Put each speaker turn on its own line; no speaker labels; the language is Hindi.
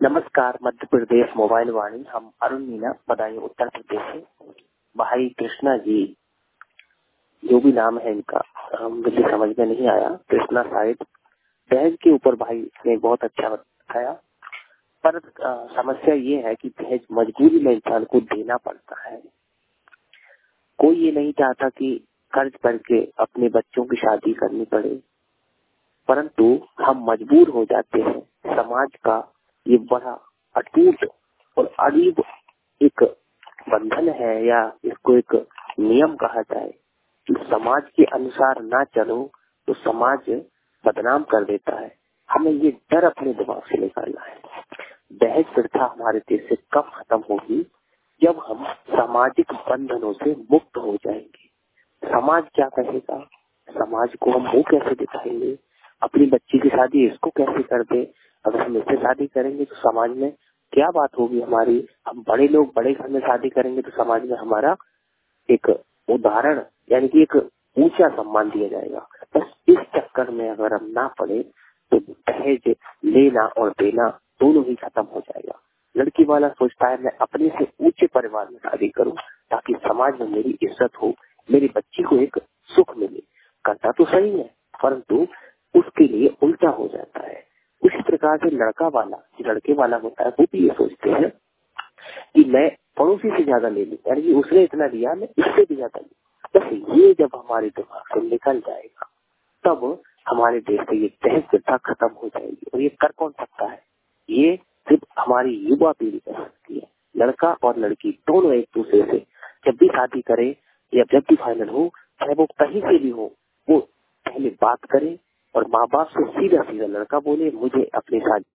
नमस्कार, मध्य प्रदेश मोबाइल वाणी। हम अरुण मीना, बदायूं, उत्तर प्रदेश से। भाई कृष्णा जी, जो भी नाम है इनका, मुझे समझ में नहीं आया। कृष्णा शायद दहेज के ऊपर भाई ने बहुत अच्छा बताया, पर समस्या ये है कि दहेज मजबूरी में इंसान को देना पड़ता है। कोई ये नहीं चाहता कि कर्ज करके अपने बच्चों की शादी करनी पड़े, परंतु हम मजबूर हो जाते हैं। समाज का ये बड़ा अटूट और अजीब एक बंधन है, या इसको एक नियम कहा जाए कि समाज के अनुसार ना चलो तो समाज बदनाम कर देता है। हमें ये डर अपने दिमाग से निकालना है। दहेज प्रथा हमारे देश से कब खत्म होगी? जब हम सामाजिक बंधनों से मुक्त हो जाएंगे। समाज क्या कहेगा? समाज को हम मुंह कैसे दिखाएंगे? अपनी बच्ची की शादी इसको कैसे कर दे? अगर हम इससे शादी करेंगे तो समाज में क्या बात होगी हमारी? हम बड़े लोग बड़े घर में शादी करेंगे तो समाज में हमारा एक उदाहरण यानी कि एक ऊंचा सम्मान दिया जाएगा। बस इस चक्कर में अगर हम ना पड़े तो दहेज लेना और देना दोनों ही खत्म हो जाएगा। लड़की वाला सोचता है मैं अपने से ऊंचे परिवार में शादी करूं ताकि समाज में मेरी इज्जत हो, मेरी बच्ची को एक सुख मिले। करता तो सही है, परंतु उसके लिए उल्टा हो जाता है। उसी प्रकार से लड़के वाला होता है, वो भी ये सोचते हैं कि मैं पड़ोसी से ज्यादा ले लूं, यानी कि उसने इतना दिया मैं इससे भी ज्यादा लूं। बस ये जब हमारे दिमाग से निकल जाएगा तब हमारे देश से ये दहेज प्रथा खत्म हो जाएगी। और ये कर कौन सकता है? ये सिर्फ हमारी युवा पीढ़ी कर सकती है। लड़का और लड़की दोनों एक दूसरे से जब भी शादी करे या जब भी फाइनल हो, चाहे वो कहीं से भी हो, वो पहले बात करे और माँ बाप से सीधा सीधा लड़का बोले मुझे अपनी शादी